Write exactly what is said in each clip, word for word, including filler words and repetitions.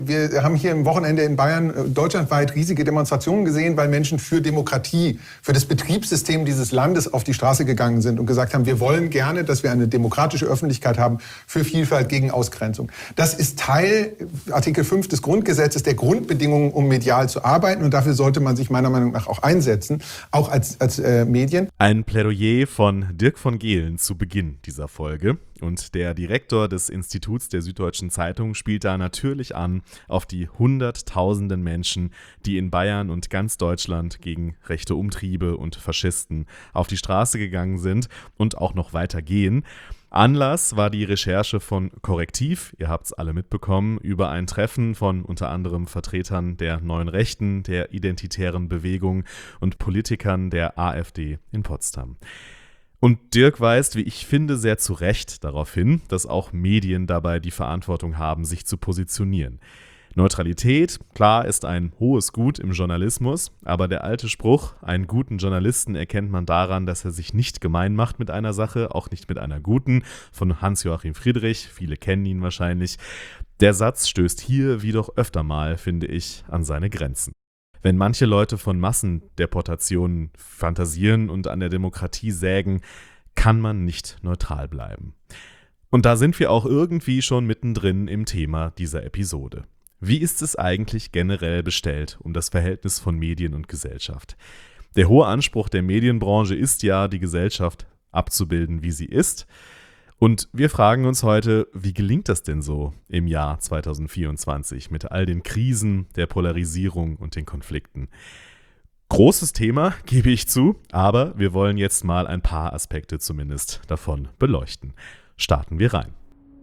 Wir haben hier am Wochenende in Bayern deutschlandweit riesige Demonstrationen gesehen, weil Menschen für Demokratie, für das Betriebssystem dieses Landes auf die Straße gegangen sind und gesagt haben, wir wollen gerne, dass wir eine demokratische Öffentlichkeit haben für Vielfalt gegen Ausgrenzung. Das ist Teil, Artikel fünf des Grundgesetzes, der Grundbedingungen, um medial zu arbeiten. Und dafür sollte man sich meiner Meinung nach auch einsetzen, auch als, als äh, Medien. Ein Plädoyer von Dirk von Gehlen zu Beginn dieser Folge. Und der Direktor des Instituts der Süddeutschen Zeitung spielt da natürlich an auf die hunderttausenden Menschen, die in Bayern und ganz Deutschland gegen rechte Umtriebe und Faschisten auf die Straße gegangen sind und auch noch weiter gehen. Anlass war die Recherche von Korrektiv, ihr habt es alle mitbekommen, über ein Treffen von unter anderem Vertretern der Neuen Rechten, der Identitären Bewegung und Politikern der AfD in Potsdam. Und Dirk weist, wie ich finde, sehr zu Recht darauf hin, dass auch Medien dabei die Verantwortung haben, sich zu positionieren. Neutralität, klar, ist ein hohes Gut im Journalismus, aber der alte Spruch, einen guten Journalisten erkennt man daran, dass er sich nicht gemein macht mit einer Sache, auch nicht mit einer guten, von Hans-Joachim Friedrich, viele kennen ihn wahrscheinlich. Der Satz stößt hier wie doch öfter mal, finde ich, an seine Grenzen. Wenn manche Leute von Massendeportationen fantasieren und an der Demokratie sägen, kann man nicht neutral bleiben. Und da sind wir auch irgendwie schon mittendrin im Thema dieser Episode. Wie ist es eigentlich generell bestellt um das Verhältnis von Medien und Gesellschaft? Der hohe Anspruch der Medienbranche ist ja, die Gesellschaft abzubilden, wie sie ist. Und wir fragen uns heute, wie gelingt das denn so im Jahr zweitausendvierundzwanzig mit all den Krisen, der Polarisierung und den Konflikten? Großes Thema, gebe ich zu, aber wir wollen jetzt mal ein paar Aspekte zumindest davon beleuchten. Starten wir rein.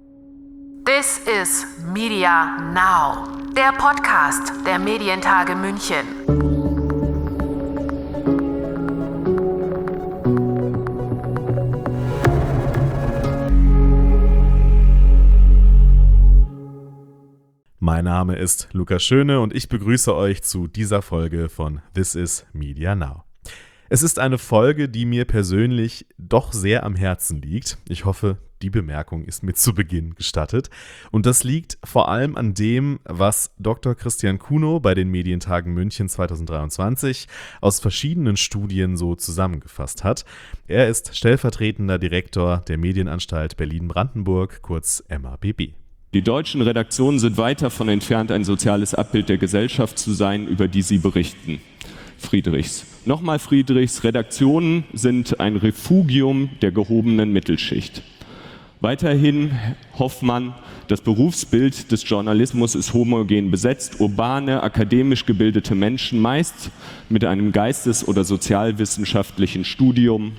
This is Media Now, der Podcast der Medientage München. Mein Name ist Lukas Schöne und ich begrüße euch zu dieser Folge von This is Media Now. Es ist eine Folge, die mir persönlich doch sehr am Herzen liegt. Ich hoffe, die Bemerkung ist mir zu Beginn gestattet. Und das liegt vor allem an dem, was Doktor Christian Kuno bei den Medientagen München zweitausenddreiundzwanzig aus verschiedenen Studien so zusammengefasst hat. Er ist stellvertretender Direktor der Medienanstalt Berlin-Brandenburg, kurz M A B B. Die deutschen Redaktionen sind weit davon entfernt, ein soziales Abbild der Gesellschaft zu sein, über die sie berichten. Friedrichs. Nochmal Friedrichs, Redaktionen sind ein Refugium der gehobenen Mittelschicht. Weiterhin Hoffmann, das Berufsbild des Journalismus ist homogen besetzt. Urbane, akademisch gebildete Menschen, meist mit einem geistes- oder sozialwissenschaftlichen Studium,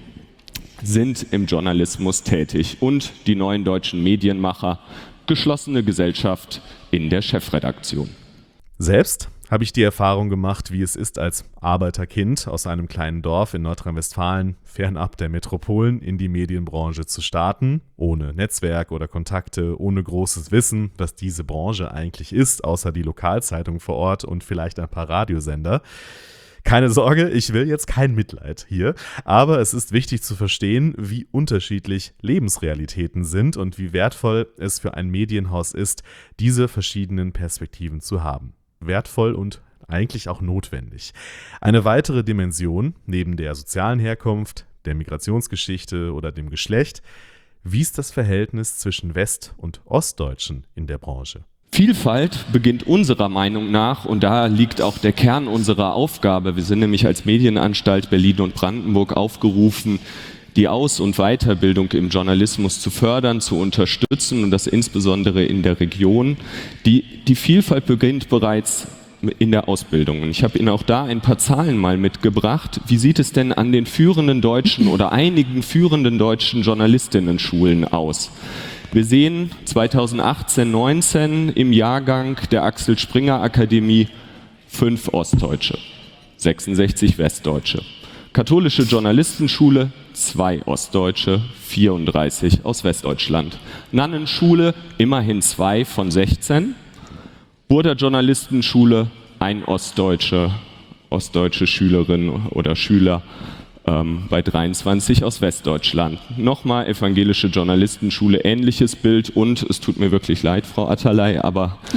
sind im Journalismus tätig. Und die neuen deutschen Medienmacher, geschlossene Gesellschaft in der Chefredaktion. Selbst habe ich die Erfahrung gemacht, wie es ist, als Arbeiterkind aus einem kleinen Dorf in Nordrhein-Westfalen fernab der Metropolen in die Medienbranche zu starten, ohne Netzwerk oder Kontakte, ohne großes Wissen, was diese Branche eigentlich ist, außer die Lokalzeitung vor Ort und vielleicht ein paar Radiosender. Keine Sorge, ich will jetzt kein Mitleid hier, aber es ist wichtig zu verstehen, wie unterschiedlich Lebensrealitäten sind und wie wertvoll es für ein Medienhaus ist, diese verschiedenen Perspektiven zu haben. Wertvoll und eigentlich auch notwendig. Eine weitere Dimension, neben der sozialen Herkunft, der Migrationsgeschichte oder dem Geschlecht, wie ist das Verhältnis zwischen West- und Ostdeutschen in der Branche? Vielfalt beginnt unserer Meinung nach, und da liegt auch der Kern unserer Aufgabe. Wir sind nämlich als Medienanstalt Berlin und Brandenburg aufgerufen, die Aus- und Weiterbildung im Journalismus zu fördern, zu unterstützen und das insbesondere in der Region. Die, die Vielfalt beginnt bereits in der Ausbildung. Und ich habe Ihnen auch da ein paar Zahlen mal mitgebracht. Wie sieht es denn an den führenden deutschen oder einigen führenden deutschen Journalistinnen-Schulen aus? Wir sehen zweitausendachtzehn neunzehn im Jahrgang der Axel Springer Akademie fünf Ostdeutsche, sechsundsechzig Westdeutsche. Katholische Journalistenschule, zwei Ostdeutsche, vierunddreißig aus Westdeutschland. Nannenschule, immerhin zwei von sechzehn. Burda Journalistenschule, ein Ostdeutsche, ostdeutsche Schülerin oder Schüler ähm, bei dreiundzwanzig aus Westdeutschland. Nochmal evangelische Journalistenschule, ähnliches Bild und, es tut mir wirklich leid, Frau Atterlei, aber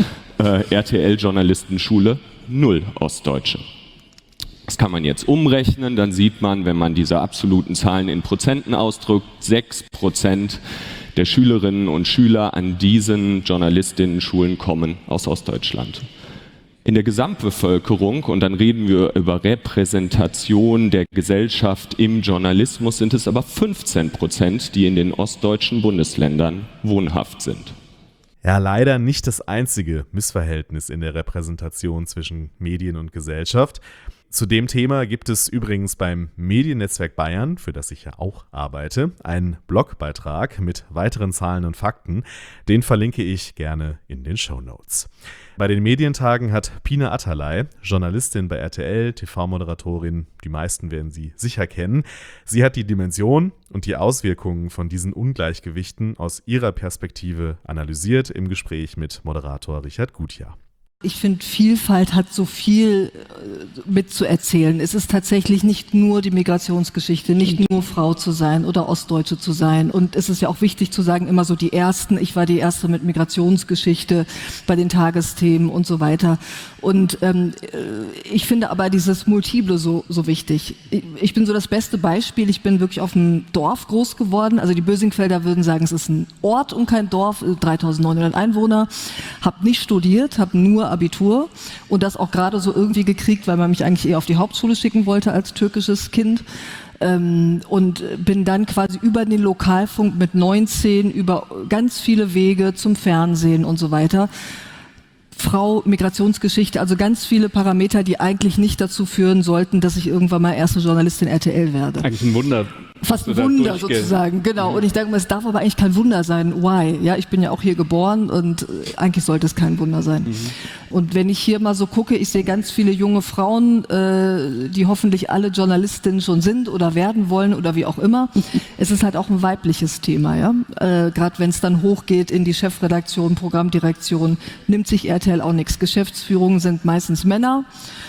äh, R T L-Journalistenschule null Ostdeutsche. Das kann man jetzt umrechnen, dann sieht man, wenn man diese absoluten Zahlen in Prozenten ausdrückt, sechs Prozent der Schülerinnen und Schüler an diesen Journalistinnen-Schulen kommen aus Ostdeutschland. In der Gesamtbevölkerung, und dann reden wir über Repräsentation der Gesellschaft im Journalismus, sind es aber fünfzehn Prozent, die in den ostdeutschen Bundesländern wohnhaft sind. Ja, leider nicht das einzige Missverhältnis in der Repräsentation zwischen Medien und Gesellschaft. Zu dem Thema gibt es übrigens beim Mediennetzwerk Bayern, für das ich ja auch arbeite, einen Blogbeitrag mit weiteren Zahlen und Fakten. Den verlinke ich gerne in den Shownotes. Bei den Medientagen hat Pina Atalay, Journalistin bei R T L, T V-Moderatorin, die meisten werden sie sicher kennen. Sie hat die Dimension und die Auswirkungen von diesen Ungleichgewichten aus ihrer Perspektive analysiert im Gespräch mit Moderator Richard Gutjahr. Ich finde, Vielfalt hat so viel mitzuerzählen. Es ist tatsächlich nicht nur die Migrationsgeschichte, nicht nur Frau zu sein oder Ostdeutsche zu sein. Und es ist ja auch wichtig zu sagen, immer so die Ersten. Ich war die Erste mit Migrationsgeschichte bei den Tagesthemen und so weiter. Und ähm, ich finde aber dieses Multiple so, so wichtig. Ich bin so das beste Beispiel. Ich bin wirklich auf einem Dorf groß geworden. Also die Bösingfelder würden sagen, es ist ein Ort und kein Dorf, dreitausendneunhundert Einwohner. Hab nicht studiert, habe nur Abitur und das auch gerade so irgendwie gekriegt, weil man mich eigentlich eher auf die Hauptschule schicken wollte als türkisches Kind. Ähm, und bin dann quasi über den Lokalfunk mit neunzehn über ganz viele Wege zum Fernsehen und so weiter. Frau, Migrationsgeschichte, also ganz viele Parameter, die eigentlich nicht dazu führen sollten, dass ich irgendwann mal erste Journalistin R T L werde. Eigentlich ein Wunder. Fast ein Wunder sozusagen, genau. Und ich denke mal, es darf aber eigentlich kein Wunder sein. Why? Ja, ich bin ja auch hier geboren und eigentlich sollte es kein Wunder sein. Mhm. Und wenn ich hier mal so gucke, ich sehe ganz viele junge Frauen, äh, die hoffentlich alle Journalistinnen schon sind oder werden wollen oder wie auch immer. Es ist halt auch ein weibliches Thema, ja. Äh, Gerade wenn es dann hochgeht in die Chefredaktion, Programmdirektion, nimmt sich R T L auch nichts. Geschäftsführungen sind meistens Männer.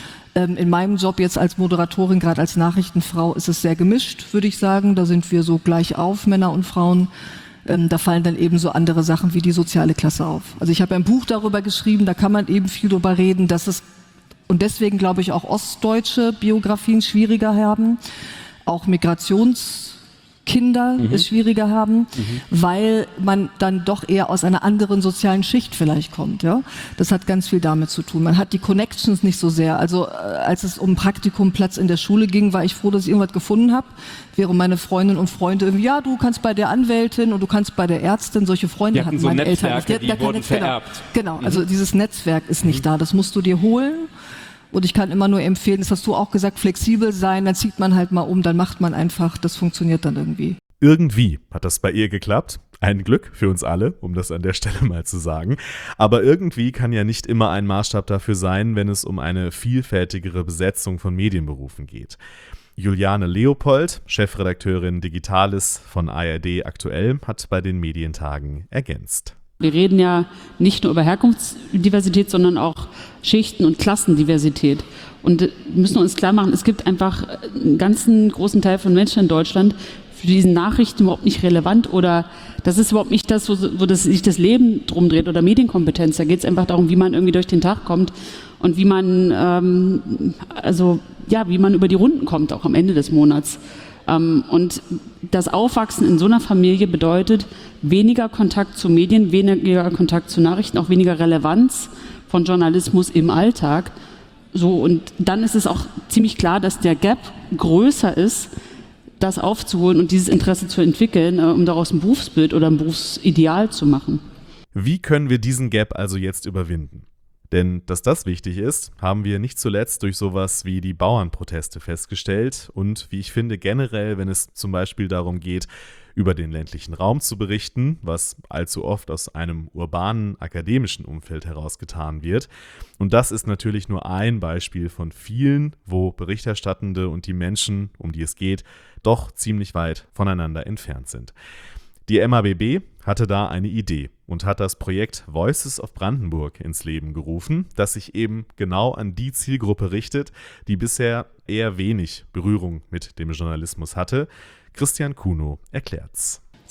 In meinem Job jetzt als Moderatorin, gerade als Nachrichtenfrau, ist es sehr gemischt, würde ich sagen. Da sind wir so gleich auf, Männer und Frauen. Da fallen dann eben so andere Sachen wie die soziale Klasse auf. Also ich habe ein Buch darüber geschrieben, da kann man eben viel darüber reden, dass es, und deswegen glaube ich auch ostdeutsche Biografien schwieriger haben, auch Migrations Kinder mhm. es schwieriger haben, mhm. weil man dann doch eher aus einer anderen sozialen Schicht vielleicht kommt. Ja? Das hat ganz viel damit zu tun. Man hat die Connections nicht so sehr. Also äh, als es um Praktikumplatz in der Schule ging, war ich froh, dass ich irgendwas gefunden habe. Während meine Freundinnen und Freunde irgendwie, ja, du kannst bei der Anwältin und du kannst bei der Ärztin, solche Freunde hatten hatten so meine Netzwerke, Eltern. die, die wurden Netz, vererbt. Genau, genau mhm. also dieses Netzwerk ist nicht mhm. da. Das musst du dir holen. Und ich kann immer nur empfehlen, das hast du auch gesagt, flexibel sein, dann zieht man halt mal um, dann macht man einfach, das funktioniert dann irgendwie. Irgendwie hat das bei ihr geklappt. Ein Glück für uns alle, um das an der Stelle mal zu sagen. Aber irgendwie kann ja nicht immer ein Maßstab dafür sein, wenn es um eine vielfältigere Besetzung von Medienberufen geht. Juliane Leopold, Chefredakteurin Digitales von A R D Aktuell, hat bei den Medientagen ergänzt. Wir reden ja nicht nur über Herkunftsdiversität, sondern auch Schichten- und Klassendiversität. Und wir müssen uns klar machen, es gibt einfach einen ganzen großen Teil von Menschen in Deutschland, für diesen Nachrichten überhaupt nicht relevant oder das ist überhaupt nicht das, wo, wo das, sich das Leben drum dreht oder Medienkompetenz. Da geht es einfach darum, wie man irgendwie durch den Tag kommt und wie man, ähm, also ja, wie man über die Runden kommt, auch am Ende des Monats. Ähm, und das Aufwachsen in so einer Familie bedeutet weniger Kontakt zu Medien, weniger Kontakt zu Nachrichten, auch weniger Relevanz von Journalismus im Alltag. So, und dann ist es auch ziemlich klar, dass der Gap größer ist, das aufzuholen und dieses Interesse zu entwickeln, um daraus ein Berufsbild oder ein Berufsideal zu machen. Wie können wir diesen Gap also jetzt überwinden? Denn dass das wichtig ist, haben wir nicht zuletzt durch sowas wie die Bauernproteste festgestellt und wie ich finde generell, wenn es zum Beispiel darum geht, über den ländlichen Raum zu berichten, was allzu oft aus einem urbanen, akademischen Umfeld heraus getan wird. Und das ist natürlich nur ein Beispiel von vielen, wo Berichterstattende und die Menschen, um die es geht, doch ziemlich weit voneinander entfernt sind. Die M A B B hatte da eine Idee und hat das Projekt Voices of Brandenburg ins Leben gerufen, das sich eben genau an die Zielgruppe richtet, die bisher eher wenig Berührung mit dem Journalismus hatte. Christian Kuno erklärt's.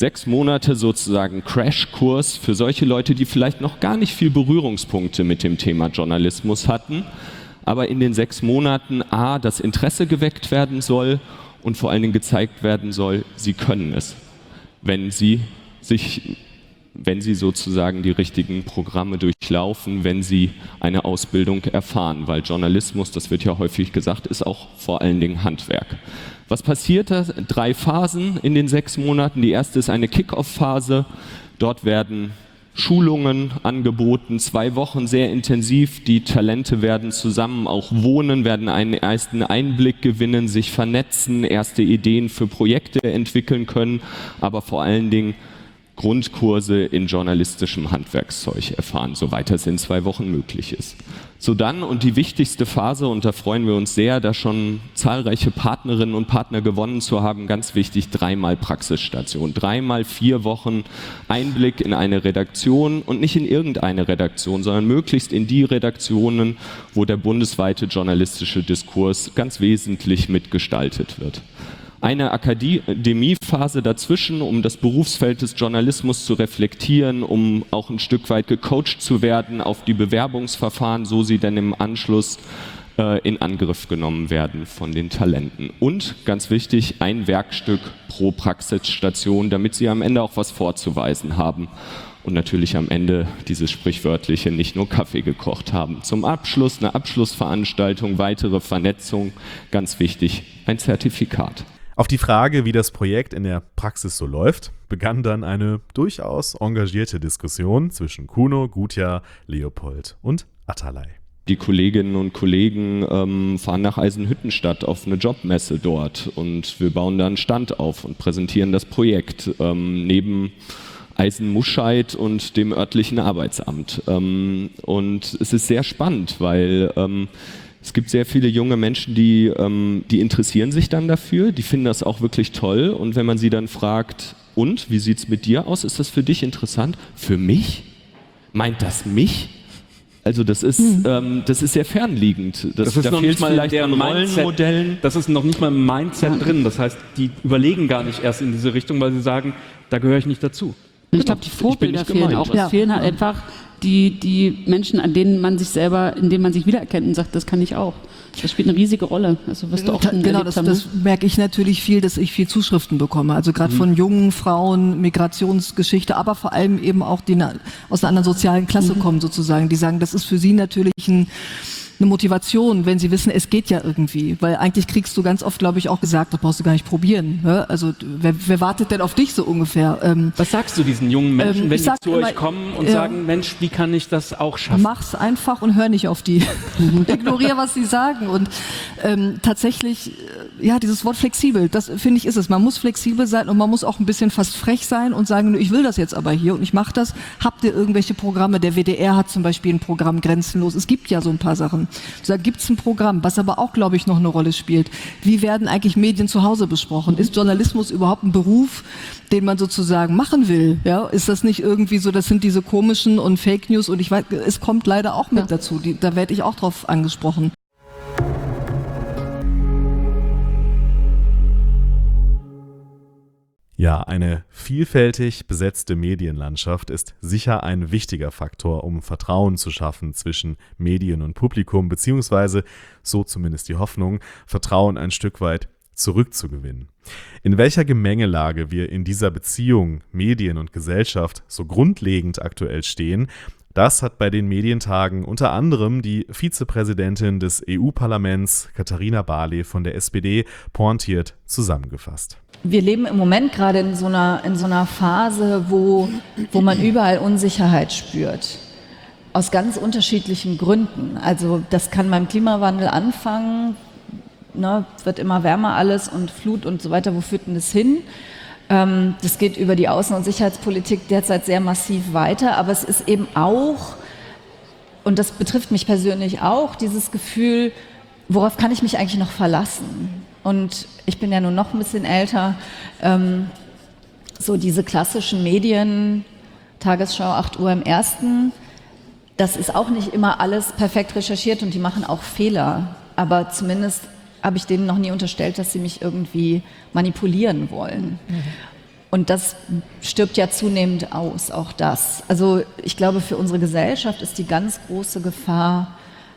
Sechs Monate sozusagen Crashkurs für solche Leute, die vielleicht noch gar nicht viel Berührungspunkte mit dem Thema Journalismus hatten, aber in den sechs Monaten a, das Interesse geweckt werden soll und vor allen Dingen gezeigt werden soll, sie können es, wenn sie sich, wenn sie sozusagen die richtigen Programme durchlaufen, wenn sie eine Ausbildung erfahren, weil Journalismus, das wird ja häufig gesagt, ist auch vor allen Dingen Handwerk. Was passiert da? Drei Phasen in den sechs Monaten. Die erste ist eine Kick-Off-Phase. Dort werden Schulungen angeboten, zwei Wochen sehr intensiv. Die Talente werden zusammen auch wohnen, werden einen ersten Einblick gewinnen, sich vernetzen, erste Ideen für Projekte entwickeln können, aber vor allen Dingen Grundkurse in journalistischem Handwerkszeug erfahren, soweit das in zwei Wochen möglich ist. So dann und die wichtigste Phase, und da freuen wir uns sehr, da schon zahlreiche Partnerinnen und Partner gewonnen zu haben, ganz wichtig, dreimal Praxisstation, dreimal vier Wochen Einblick in eine Redaktion und nicht in irgendeine Redaktion, sondern möglichst in die Redaktionen, wo der bundesweite journalistische Diskurs ganz wesentlich mitgestaltet wird. Eine Akademiephase dazwischen, um das Berufsfeld des Journalismus zu reflektieren, um auch ein Stück weit gecoacht zu werden auf die Bewerbungsverfahren, so sie dann im Anschluss äh, in Angriff genommen werden von den Talenten. Und, ganz wichtig, ein Werkstück pro Praxisstation, damit sie am Ende auch was vorzuweisen haben. Und natürlich am Ende dieses sprichwörtliche nicht nur Kaffee gekocht haben. Zum Abschluss eine Abschlussveranstaltung, weitere Vernetzung, ganz wichtig, ein Zertifikat. Auf die Frage, wie das Projekt in der Praxis so läuft, begann dann eine durchaus engagierte Diskussion zwischen Kuno, Gutjahr, Leopold und Atalay. Die Kolleginnen und Kollegen ähm, fahren nach Eisenhüttenstadt auf eine Jobmesse dort und wir bauen da einen Stand auf und präsentieren das Projekt ähm, neben Eisenmuscheid und dem örtlichen Arbeitsamt. Ähm, und es ist sehr spannend, weil ähm, es gibt sehr viele junge Menschen, die, ähm, die interessieren sich dann dafür, die finden das auch wirklich toll. Und wenn man sie dann fragt, und, wie sieht es mit dir aus? Ist das für dich interessant? Für mich? Meint das mich? Also das ist, hm. ähm, das ist sehr fernliegend. Das, das ist da noch fehlt nicht mal vielleicht deren Rollenmodellen. Mindset. Das ist noch nicht mal im Mindset drin. Das heißt, die überlegen gar nicht erst in diese Richtung, weil sie sagen, da gehöre ich nicht dazu. Ich glaube, die Vorbilder fehlen auch. Es fehlen halt einfach die, die Menschen, an denen man sich selber, in denen man sich wiedererkennt und sagt, das kann ich auch. Das spielt eine riesige Rolle. Also wirst du auch schon genau, das, haben, das merke ich natürlich viel, dass ich viel Zuschriften bekomme. Also gerade mhm. von jungen Frauen, Migrationsgeschichte, aber vor allem eben auch die aus einer anderen sozialen Klasse mhm. kommen sozusagen. Die sagen, das ist für sie natürlich ein eine Motivation, wenn sie wissen, es geht ja irgendwie. Weil eigentlich kriegst du ganz oft, glaube ich, auch gesagt, das brauchst du gar nicht probieren. Ja? Also wer, wer wartet denn auf dich so ungefähr? Ähm, Was sagst du diesen jungen Menschen, ähm, wenn die zu immer, euch kommen und ja, sagen, Mensch, wie kann ich das auch schaffen? Mach's einfach und hör nicht auf die. Ignoriere, was sie sagen. Und ähm, tatsächlich, ja, dieses Wort flexibel, das finde ich ist es. Man muss flexibel sein und man muss auch ein bisschen fast frech sein und sagen, ich will das jetzt aber hier und ich mache das. Habt ihr irgendwelche Programme? Der W D R hat zum Beispiel ein Programm Grenzenlos. Es gibt ja so ein paar Sachen. Da gibt es ein Programm, was aber auch, glaube ich, noch eine Rolle spielt. Wie werden eigentlich Medien zu Hause besprochen? Ist Journalismus überhaupt ein Beruf, den man sozusagen machen will? Ja, ist das nicht irgendwie so, das sind diese komischen und Fake News und ich weiß, es kommt leider auch mit ja. dazu. Die, da werde ich auch drauf angesprochen. Ja, eine vielfältig besetzte Medienlandschaft ist sicher ein wichtiger Faktor, um Vertrauen zu schaffen zwischen Medien und Publikum, beziehungsweise, so zumindest die Hoffnung, Vertrauen ein Stück weit zurückzugewinnen. In welcher Gemengelage wir in dieser Beziehung Medien und Gesellschaft so grundlegend aktuell stehen, das hat bei den Medientagen unter anderem die Vizepräsidentin des E U-Parlaments Katharina Barley von der S P D pointiert zusammengefasst. Wir leben im Moment gerade in so einer, in so einer Phase, wo, wo man überall Unsicherheit spürt. Aus ganz unterschiedlichen Gründen. Also das kann beim Klimawandel anfangen, ne, wird immer wärmer alles und Flut und so weiter. Wo führt denn das hin? Ähm, das geht über die Außen- und Sicherheitspolitik derzeit sehr massiv weiter. Aber es ist eben auch, und das betrifft mich persönlich auch, dieses Gefühl, worauf kann ich mich eigentlich noch verlassen? Und ich bin ja nun noch ein bisschen älter, ähm, so diese klassischen Medien, Tagesschau, acht Uhr im Ersten, das ist auch nicht immer alles perfekt recherchiert und die machen auch Fehler. Aber zumindest habe ich denen noch nie unterstellt, dass sie mich irgendwie manipulieren wollen. Mhm. Und das stirbt ja zunehmend aus, auch das. Also ich glaube, für unsere Gesellschaft ist die ganz große Gefahr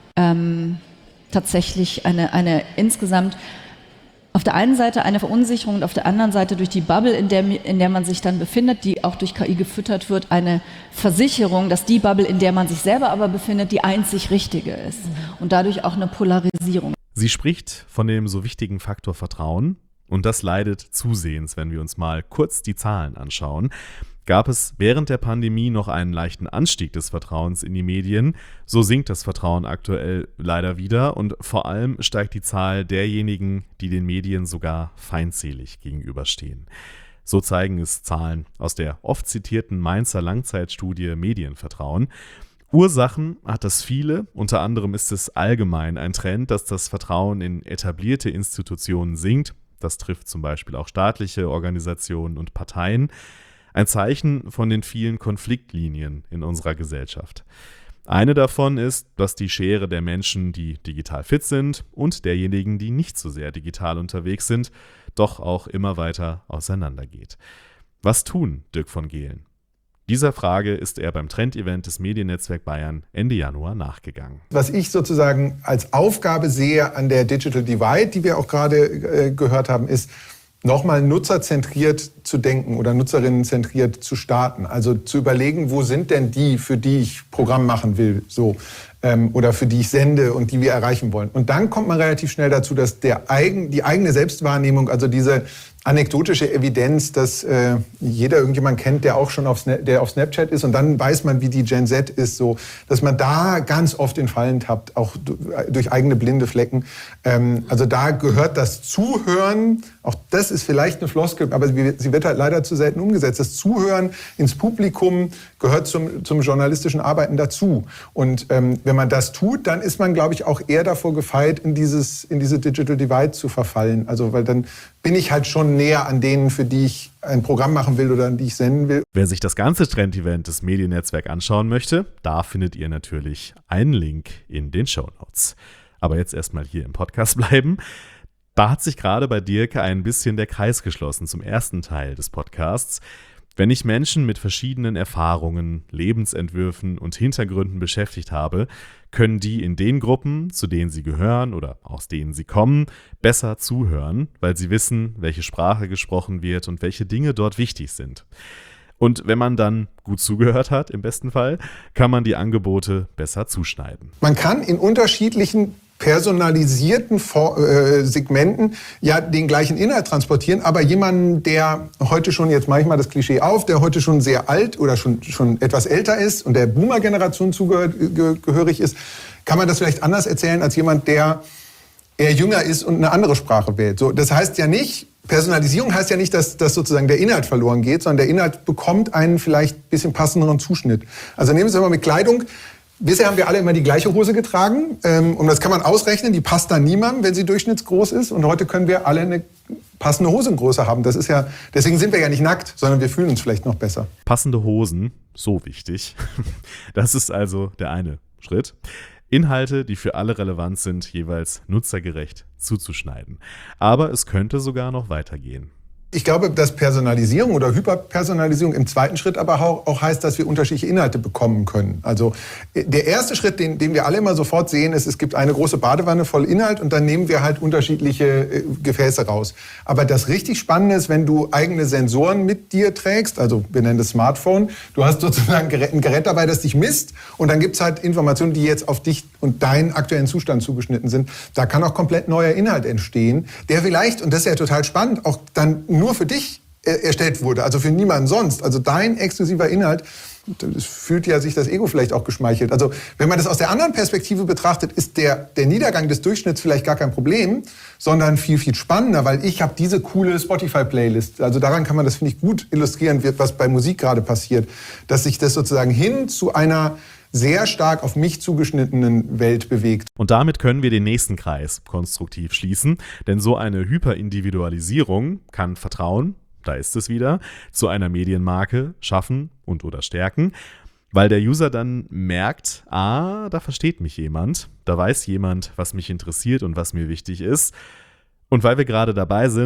ähm, tatsächlich eine, eine insgesamt auf der einen Seite eine Verunsicherung und auf der anderen Seite durch die Bubble, in der, in der man sich dann befindet, die auch durch K I gefüttert wird, eine Versicherung, dass die Bubble, in der man sich selber aber befindet, die einzig richtige ist. Und dadurch auch eine Polarisierung. Sie spricht von dem so wichtigen Faktor Vertrauen. Und das leidet zusehends, wenn wir uns mal kurz die Zahlen anschauen. Gab es während der Pandemie noch einen leichten Anstieg des Vertrauens in die Medien, so sinkt das Vertrauen aktuell leider wieder und vor allem steigt die Zahl derjenigen, die den Medien sogar feindselig gegenüberstehen. So zeigen es Zahlen aus der oft zitierten Mainzer Langzeitstudie Medienvertrauen. Ursachen hat das viele, unter anderem ist es allgemein ein Trend, dass das Vertrauen in etablierte Institutionen sinkt. Das trifft zum Beispiel auch staatliche Organisationen und Parteien. Ein Zeichen von den vielen Konfliktlinien in unserer Gesellschaft. Eine davon ist, dass die Schere der Menschen, die digital fit sind und derjenigen, die nicht so sehr digital unterwegs sind, doch auch immer weiter auseinandergeht. Was tun, Dirk von Gehlen? Dieser Frage ist er beim Trendevent des Mediennetzwerk Bayern Ende Januar nachgegangen. Was ich sozusagen als Aufgabe sehe an der Digital Divide, die wir auch gerade äh, gehört haben, ist, nochmal nutzerzentriert zu denken oder nutzerinnenzentriert zu starten. Also zu überlegen, wo sind denn die, für die ich Programm machen will, so ähm, oder für die ich sende und die wir erreichen wollen. Und dann kommt man relativ schnell dazu, dass der eigen, die eigene Selbstwahrnehmung, also diese anekdotische Evidenz, dass äh, jeder irgendjemand kennt, der auch schon auf, Sna- der auf Snapchat ist und dann weiß man, wie die Gen Z ist, so, dass man da ganz oft in Fallen tappt, auch d- durch eigene blinde Flecken. Ähm, also da gehört das Zuhören, auch das ist vielleicht eine Floskel, aber sie, sie wird halt leider zu selten umgesetzt. Das Zuhören ins Publikum gehört zum, zum journalistischen Arbeiten dazu. Und ähm, wenn man das tut, dann ist man, glaube ich, auch eher davor gefeit, in dieses, in diese Digital Divide zu verfallen. Also weil dann bin ich halt schon näher an denen, für die ich ein Programm machen will oder an die ich senden will. Wer sich das ganze Trendevent des Mediennetzwerk anschauen möchte, da findet ihr natürlich einen Link in den Shownotes. Aber jetzt erstmal hier im Podcast bleiben. Da hat sich gerade bei Dirk ein bisschen der Kreis geschlossen zum ersten Teil des Podcasts. Wenn ich Menschen mit verschiedenen Erfahrungen, Lebensentwürfen und Hintergründen beschäftigt habe, können die in den Gruppen, zu denen sie gehören oder aus denen sie kommen, besser zuhören, weil sie wissen, welche Sprache gesprochen wird und welche Dinge dort wichtig sind. Und wenn man dann gut zugehört hat, im besten Fall, kann man die Angebote besser zuschneiden. Man kann in unterschiedlichen personalisierten For- äh, Segmenten ja den gleichen Inhalt transportieren, aber jemanden, der heute schon, jetzt mache ich mal das Klischee auf, der heute schon sehr alt oder schon, schon etwas älter ist und der Boomer-Generation zugehörig ist, kann man das vielleicht anders erzählen als jemand, der eher jünger ist und eine andere Sprache wählt. So, das heißt ja nicht, Personalisierung heißt ja nicht, dass, dass sozusagen der Inhalt verloren geht, sondern der Inhalt bekommt einen vielleicht ein bisschen passenderen Zuschnitt. Also nehmen Sie mal mit Kleidung. Bisher haben wir alle immer die gleiche Hose getragen ähm, und das kann man ausrechnen, die passt dann niemandem, wenn sie durchschnittsgroß ist und heute können wir alle eine passende Hosengröße haben. Das ist ja, deswegen sind wir ja nicht nackt, sondern wir fühlen uns vielleicht noch besser. Passende Hosen, so wichtig. Das ist also der eine Schritt. Inhalte, die für alle relevant sind, jeweils nutzergerecht zuzuschneiden. Aber es könnte sogar noch weitergehen. Ich glaube, dass Personalisierung oder Hyperpersonalisierung im zweiten Schritt aber auch heißt, dass wir unterschiedliche Inhalte bekommen können. Also der erste Schritt, den, den wir alle immer sofort sehen, ist, es gibt eine große Badewanne voll Inhalt und dann nehmen wir halt unterschiedliche Gefäße raus. Aber das richtig Spannende ist, wenn du eigene Sensoren mit dir trägst, also wir nennen das Smartphone, du hast sozusagen ein Gerät dabei, das dich misst und dann gibt es halt Informationen, die jetzt auf dich und deinen aktuellen Zustand zugeschnitten sind. Da kann auch komplett neuer Inhalt entstehen, der vielleicht, und das ist ja total spannend, auch dann nur für dich erstellt wurde, also für niemanden sonst. Also dein exklusiver Inhalt, das fühlt ja sich das Ego vielleicht auch geschmeichelt. Also wenn man das aus der anderen Perspektive betrachtet, ist der, der Niedergang des Durchschnitts vielleicht gar kein Problem, sondern viel, viel spannender, weil ich habe diese coole Spotify-Playlist. Also daran kann man das, finde ich, gut illustrieren, was bei Musik gerade passiert, dass sich das sozusagen hin zu einer sehr stark auf mich zugeschnittenen Welt bewegt. Und damit können wir den nächsten Kreis konstruktiv schließen, denn so eine Hyperindividualisierung kann Vertrauen, da ist es wieder, zu einer Medienmarke schaffen und oder stärken, weil der User dann merkt, ah, da versteht mich jemand, da weiß jemand, was mich interessiert und was mir wichtig ist. Und weil wir gerade dabei sind,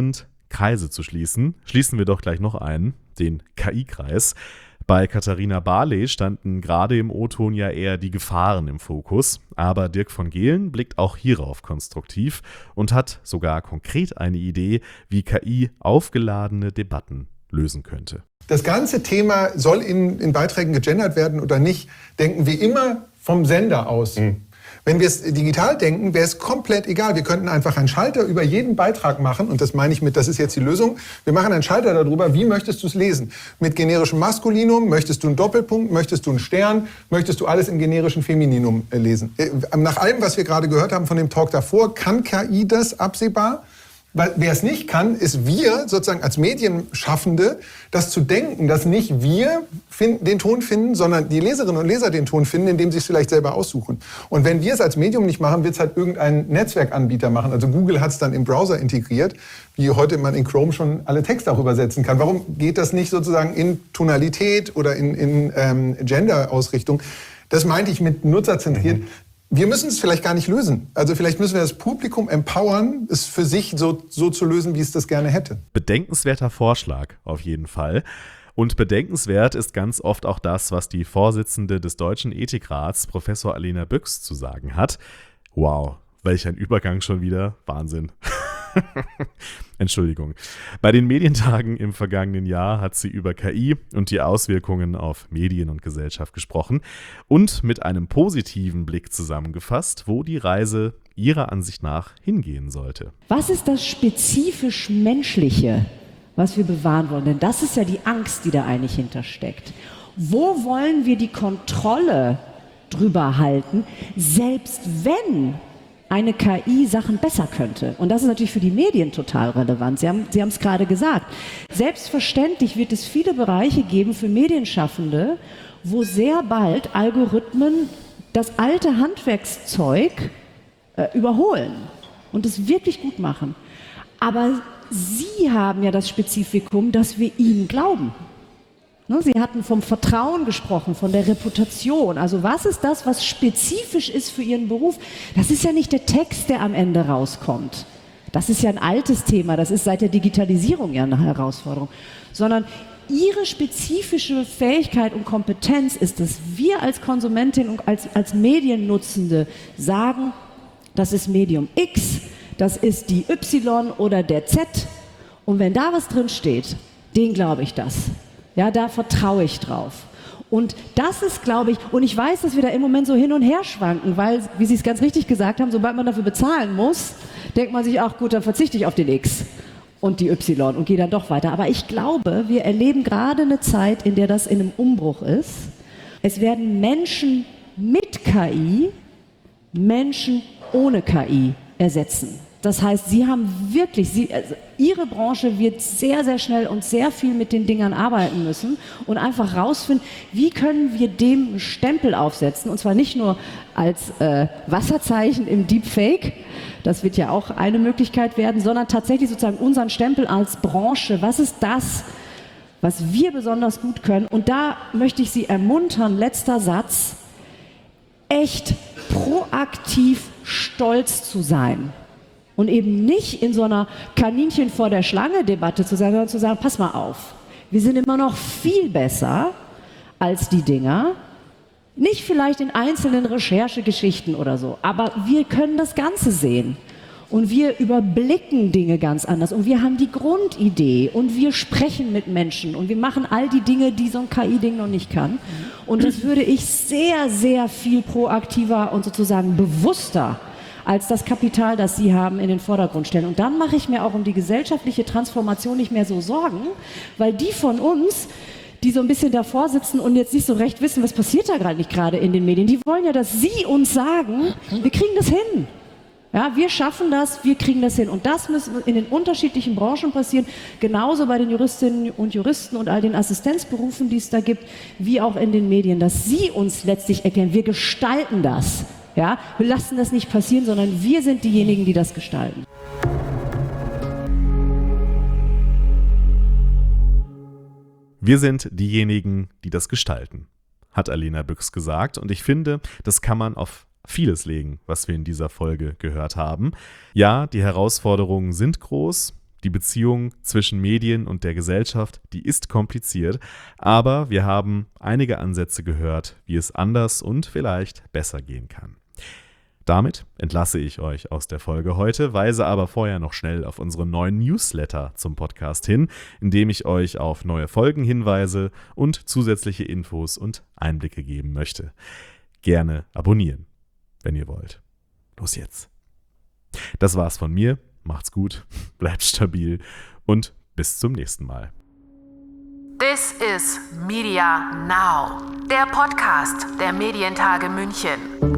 Kreise zu schließen, schließen wir doch gleich noch einen, den K I-Kreis. Bei Katharina Barley standen gerade im O-Ton ja eher die Gefahren im Fokus, aber Dirk von Gehlen blickt auch hierauf konstruktiv und hat sogar konkret eine Idee, wie K I aufgeladene Debatten lösen könnte. Das ganze Thema soll in, in Beiträgen gegendert werden oder nicht, denken wir immer vom Sender aus. Mhm. Wenn wir es digital denken, wäre es komplett egal. Wir könnten einfach einen Schalter über jeden Beitrag machen. Und das meine ich mit, das ist jetzt die Lösung. Wir machen einen Schalter darüber, wie möchtest du es lesen? Mit generischem Maskulinum, möchtest du einen Doppelpunkt, möchtest du einen Stern, möchtest du alles im generischen Femininum lesen? Nach allem, was wir gerade gehört haben von dem Talk davor, kann K I das absehbar? Weil wer es nicht kann, ist wir sozusagen als Medienschaffende, das zu denken, dass nicht wir finden, den Ton finden, sondern die Leserinnen und Leser den Ton finden, indem sie es vielleicht selber aussuchen. Und wenn wir es als Medium nicht machen, wird es halt irgendein Netzwerkanbieter machen. Also Google hat es dann im Browser integriert, wie heute man in Chrome schon alle Texte auch übersetzen kann. Warum geht das nicht sozusagen in Tonalität oder in, in ähm, Gender-Ausrichtung? Das meinte ich mit nutzerzentriert. Mhm. Wir müssen es vielleicht gar nicht lösen. Also vielleicht müssen wir das Publikum empowern, es für sich so, so zu lösen, wie es das gerne hätte. Bedenkenswerter Vorschlag auf jeden Fall. Und bedenkenswert ist ganz oft auch das, was die Vorsitzende des Deutschen Ethikrats, Professor Alena Büchs, zu sagen hat. Wow, welch ein Übergang schon wieder. Wahnsinn. Entschuldigung. Bei den Medientagen im vergangenen Jahr hat sie über K I und die Auswirkungen auf Medien und Gesellschaft gesprochen und mit einem positiven Blick zusammengefasst, wo die Reise ihrer Ansicht nach hingehen sollte. Was ist das spezifisch Menschliche, was wir bewahren wollen? Denn das ist ja die Angst, die da eigentlich hintersteckt. Wo wollen wir die Kontrolle drüber halten, selbst wenn eine K I Sachen besser könnte? Und das ist natürlich für die Medien total relevant. Sie haben, Sie haben es gerade gesagt. Selbstverständlich wird es viele Bereiche geben für Medienschaffende, wo sehr bald Algorithmen das alte Handwerkszeug äh, überholen und es wirklich gut machen. Aber Sie haben ja das Spezifikum, dass wir Ihnen glauben. Sie hatten vom Vertrauen gesprochen, von der Reputation. Also was ist das, was spezifisch ist für Ihren Beruf? Das ist ja nicht der Text, der am Ende rauskommt. Das ist ja ein altes Thema. Das ist seit der Digitalisierung ja eine Herausforderung. Sondern Ihre spezifische Fähigkeit und Kompetenz ist es, wir als Konsumentin und als, als Mediennutzende sagen, das ist Medium X, das ist die Y oder der Z. Und wenn da was drin steht, den glaube ich das. Ja, da vertraue ich drauf. Und das ist, glaube ich, und ich weiß, dass wir da im Moment so hin und her schwanken, weil, wie Sie es ganz richtig gesagt haben, sobald man dafür bezahlen muss, denkt man sich, ach gut, dann verzichte ich auf den X und die Y und gehe dann doch weiter. Aber ich glaube, wir erleben gerade eine Zeit, in der das in einem Umbruch ist. Es werden Menschen mit K I Menschen ohne K I ersetzen. Das heißt, Sie haben wirklich, Sie, also Ihre Branche wird sehr, sehr schnell und sehr viel mit den Dingern arbeiten müssen und einfach rausfinden, wie können wir dem einen Stempel aufsetzen, und zwar nicht nur als äh, Wasserzeichen im Deepfake, das wird ja auch eine Möglichkeit werden, sondern tatsächlich sozusagen unseren Stempel als Branche. Was ist das, was wir besonders gut können? Und da möchte ich Sie ermuntern, letzter Satz, echt proaktiv stolz zu sein. Und eben nicht in so einer Kaninchen vor der Schlange-Debatte zu sein, sondern zu sagen, pass mal auf, wir sind immer noch viel besser als die Dinger. Nicht vielleicht in einzelnen Recherchegeschichten oder so, aber wir können das Ganze sehen. Und wir überblicken Dinge ganz anders. Und wir haben die Grundidee. Und wir sprechen mit Menschen. Und wir machen all die Dinge, die so ein K I-Ding noch nicht kann. Und das würde ich sehr, sehr viel proaktiver und sozusagen bewusster als das Kapital, das Sie haben, in den Vordergrund stellen. Und dann mache ich mir auch um die gesellschaftliche Transformation nicht mehr so Sorgen, weil die von uns, die so ein bisschen davor sitzen und jetzt nicht so recht wissen, was passiert da gerade nicht gerade in den Medien, die wollen ja, dass Sie uns sagen, wir kriegen das hin. Ja, wir schaffen das, wir kriegen das hin. Und das muss in den unterschiedlichen Branchen passieren, genauso bei den Juristinnen und Juristen und all den Assistenzberufen, die es da gibt, wie auch in den Medien, dass Sie uns letztlich erklären, wir gestalten das. Ja, wir lassen das nicht passieren, sondern wir sind diejenigen, die das gestalten. Wir sind diejenigen, die das gestalten, hat Alena Büchs gesagt. Und ich finde, das kann man auf vieles legen, was wir in dieser Folge gehört haben. Ja, die Herausforderungen sind groß. Die Beziehung zwischen Medien und der Gesellschaft, die ist kompliziert, aber wir haben einige Ansätze gehört, wie es anders und vielleicht besser gehen kann. Damit entlasse ich euch aus der Folge heute, weise aber vorher noch schnell auf unseren neuen Newsletter zum Podcast hin, in dem ich euch auf neue Folgen hinweise und zusätzliche Infos und Einblicke geben möchte. Gerne abonnieren, wenn ihr wollt. Los jetzt. Das war's von mir. Macht's gut, bleibt stabil und bis zum nächsten Mal. This is Media Now, der Podcast der Medientage München.